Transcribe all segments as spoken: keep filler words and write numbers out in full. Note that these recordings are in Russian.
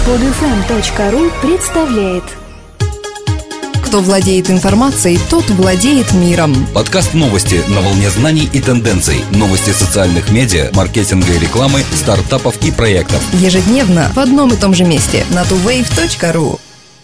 под эф эм точка ру представляет. Кто владеет информацией, тот владеет миром. Подкаст «Новости» на волне знаний и тенденций. Новости социальных медиа, маркетинга и рекламы, стартапов и проектов. Ежедневно в одном и том же месте на ту вейв точка ру.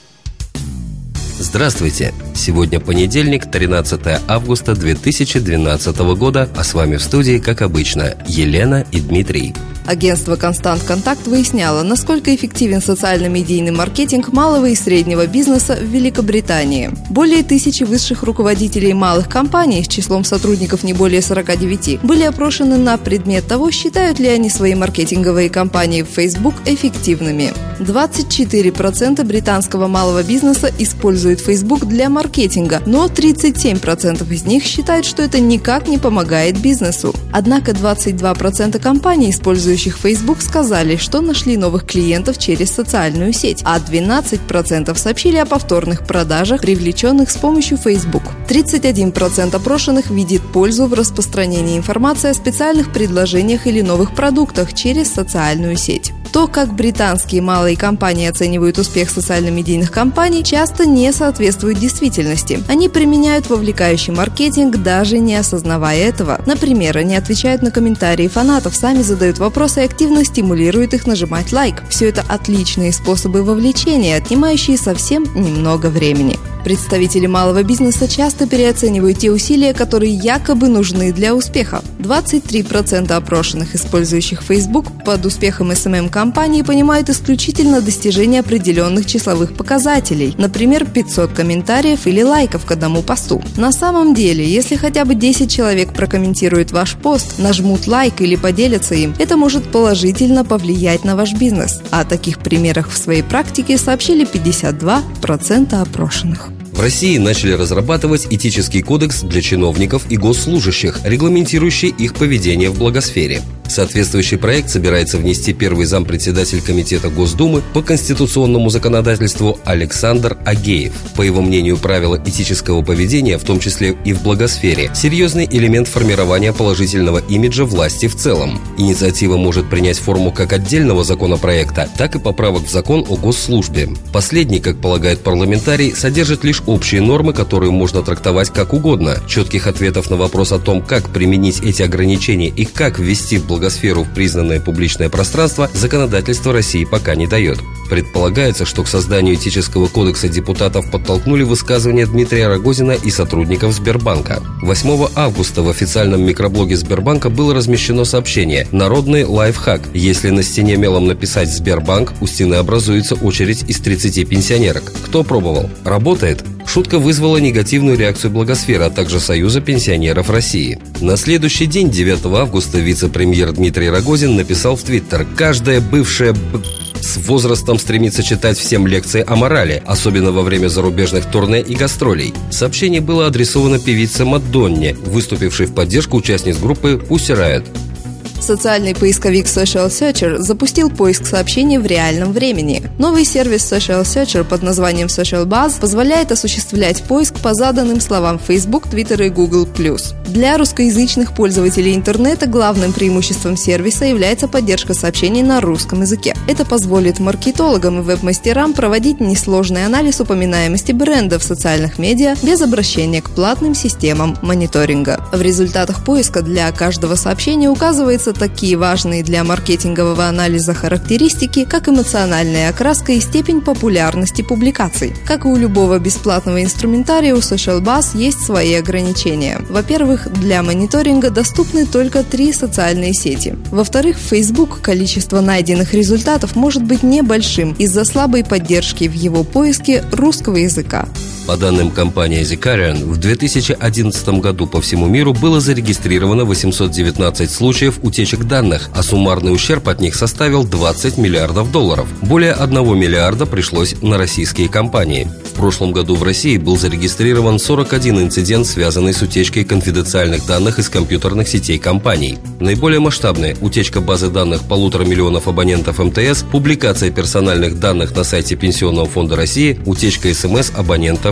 Здравствуйте! Сегодня понедельник, тринадцатое августа две тысячи двенадцатого года, а с вами в студии, как обычно, Елена и Дмитрий. Агентство «Констант Контакт» выясняло, насколько эффективен социально-медийный маркетинг малого и среднего бизнеса в Великобритании. Более тысячи высших руководителей малых компаний с числом сотрудников не более сорока девяти были опрошены на предмет того, считают ли они свои маркетинговые кампании в Facebook эффективными. двадцать четыре процента британского малого бизнеса используют Facebook для маркетинга, но тридцать семь процентов из них считают, что это никак не помогает бизнесу. Однако двадцать два процента компаний, использующих Facebook, сказали, что нашли новых клиентов через социальную сеть, а двенадцать процентов сообщили о повторных продажах, привлеченных с помощью Facebook. тридцать один процент опрошенных видит пользу в распространении информации о специальных предложениях или новых продуктах через социальную сеть. То, как британские малые компании оценивают успех социально-медийных кампаний, часто не соответствует действительности. Они применяют вовлекающий маркетинг, даже не осознавая этого. Например, они отвечают на комментарии фанатов, сами задают вопросы и активно стимулируют их нажимать лайк. Все это отличные способы вовлечения, отнимающие совсем немного времени. Представители малого бизнеса часто переоценивают те усилия, которые якобы нужны для успеха. двадцать три процента опрошенных, использующих Facebook под успехом эс эм эм-компании, понимают исключительно достижение определенных числовых показателей, например, пятьсот комментариев или лайков к одному посту. На самом деле, если хотя бы десять человек прокомментируют ваш пост, нажмут лайк или поделятся им, это может положительно повлиять на ваш бизнес. О таких примерах в своей практике сообщили пятьдесят два процента опрошенных. В России начали разрабатывать этический кодекс для чиновников и госслужащих, регламентирующий их поведение в благосфере. Соответствующий проект собирается внести первый зампредседатель Комитета Госдумы по конституционному законодательству Александр Агеев. По его мнению, правила этического поведения, в том числе и в благосфере, серьезный элемент формирования положительного имиджа власти в целом. Инициатива может принять форму как отдельного законопроекта, так и поправок в закон о госслужбе. Последний, как полагают парламентарии, содержит лишь общие нормы, которые можно трактовать как угодно. Четких ответов на вопрос о том, как применить эти ограничения и как ввести в благосферу в признанное публичное пространство, законодательство России пока не дает. Предполагается, что к созданию этического кодекса депутатов подтолкнули высказывания Дмитрия Рогозина и сотрудников Сбербанка. восьмого августа в официальном микроблоге Сбербанка было размещено сообщение «Народный лайфхак. Если на стене мелом написать «Сбербанк», у стены образуется очередь из тридцати пенсионерок. Кто пробовал? Работает?» Шутка вызвала негативную реакцию Благосферы, а также Союза пенсионеров России. На следующий день, девятого августа, вице-премьер Дмитрий Рогозин написал в Твиттер: «Каждая бывшая б... с возрастом стремится читать всем лекции о морали, особенно во время зарубежных турне и гастролей». Сообщение было адресовано певице Мадонне, выступившей в поддержку участниц группы Pussy Riot. Социальный поисковик Social Searcher запустил поиск сообщений в реальном времени. Новый сервис Social Searcher под названием Social Buzz позволяет осуществлять поиск по заданным словам Facebook, Twitter и Google плюс. Для русскоязычных пользователей интернета главным преимуществом сервиса является поддержка сообщений на русском языке. Это позволит маркетологам и веб-мастерам проводить несложный анализ упоминаемости бренда в социальных медиа без обращения к платным системам мониторинга. В результатах поиска для каждого сообщения указывается такие важные для маркетингового анализа характеристики, как эмоциональная окраска и степень популярности публикаций. Как и у любого бесплатного инструментария, у Social Buzz есть свои ограничения. Во-первых, для мониторинга доступны только три социальные сети. Во-вторых, в Facebook количество найденных результатов может быть небольшим из-за слабой поддержки в его поиске русского языка. По данным компании Zicarian, в две тысячи одиннадцатом году по всему миру было зарегистрировано восемьсот девятнадцать случаев утечек данных, а суммарный ущерб от них составил двадцать миллиардов долларов. Более одного миллиарда пришлось на российские компании. В прошлом году в России был зарегистрирован сорок один инцидент, связанный с утечкой конфиденциальных данных из компьютерных сетей компаний. Наиболее масштабные – утечка базы данных полутора миллионов абонентов эм тэ эс, публикация персональных данных на сайте Пенсионного фонда России, утечка эс эм эс абонентов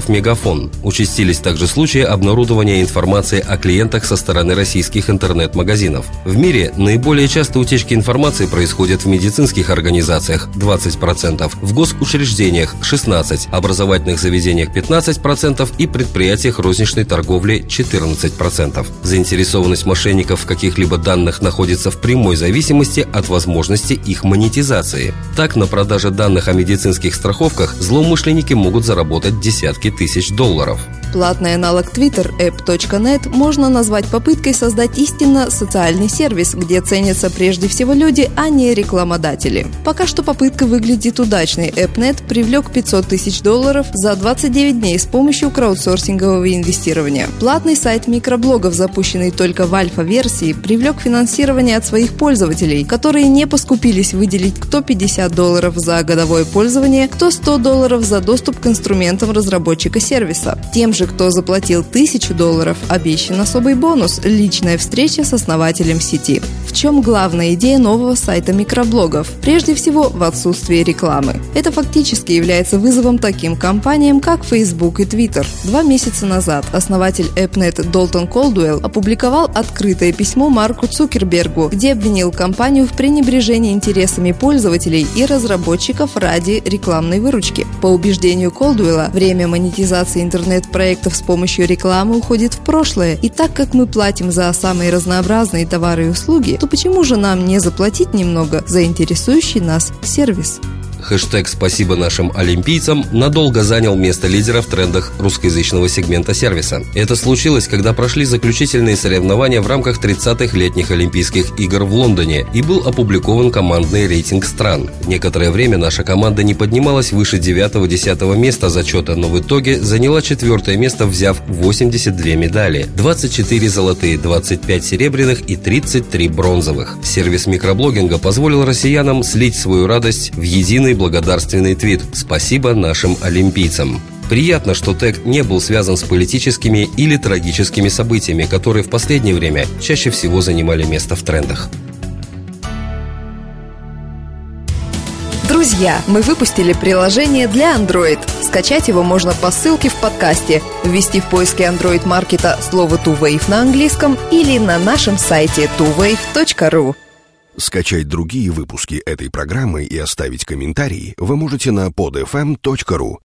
операторов Мегафон. Участились также случаи обнародования информации о клиентах со стороны российских интернет-магазинов. В мире наиболее часто утечки информации происходят в медицинских организациях – двадцать процентов, в госучреждениях – шестнадцать процентов, образовательных заведениях – пятнадцать процентов и предприятиях розничной торговли – четырнадцать процентов. Заинтересованность мошенников в каких-либо данных находится в прямой зависимости от возможности их монетизации. Так, на продаже данных о медицинских страховках злоумышленники могут заработать десятки тысяч долларов. Платный аналог Twitter эп точка нет можно назвать попыткой создать истинно социальный сервис, где ценятся прежде всего люди, а не рекламодатели. Пока что попытка выглядит удачной. эп точка нет привлек пятьсот тысяч долларов за двадцать девять дней с помощью краудсорсингового инвестирования. Платный сайт микроблогов, запущенный только в альфа-версии, привлек финансирование от своих пользователей, которые не поскупились выделить кто пятьдесят долларов за годовое пользование, кто сто долларов за доступ к инструментам разработчика сервиса. Тем же, кто заплатил тысячу долларов, обещан особый бонус – личная встреча с основателем сети. В чем главная идея нового сайта микроблогов? Прежде всего, в отсутствии рекламы. Это фактически является вызовом таким компаниям, как Facebook и Twitter. Два месяца назад основатель эп точка нет Долтон Колдуэлл опубликовал открытое письмо Марку Цукербергу, где обвинил компанию в пренебрежении интересами пользователей и разработчиков ради рекламной выручки. По убеждению Колдуэлла, время монетизации интернет-проектов с помощью рекламы уходит в прошлое, и так как мы платим за самые разнообразные товары и услуги, то почему же нам не заплатить немного за интересующий нас сервис? Хэштег «Спасибо нашим олимпийцам» надолго занял место лидера в трендах русскоязычного сегмента сервиса. Это случилось, когда прошли заключительные соревнования в рамках тридцатых летних Олимпийских игр в Лондоне и был опубликован командный рейтинг стран. Некоторое время наша команда не поднималась выше девятого-десятого места зачета, но в итоге заняла четвертое место, взяв восемьдесят две медали – двадцать четыре золотые, двадцать пять серебряных и тридцать три бронзовых. Сервис микроблогинга позволил россиянам слить свою радость в единый благодарственный твит «Спасибо нашим олимпийцам». Приятно, что тег не был связан с политическими или трагическими событиями, которые в последнее время чаще всего занимали место в трендах. Друзья, мы выпустили приложение для Android. Скачать его можно по ссылке в подкасте, ввести в поиске Android-маркета слово ту вейв на английском или на нашем сайте ту вейв точка ру. Скачать другие выпуски этой программы и оставить комментарии вы можете на под эф эм точка ру.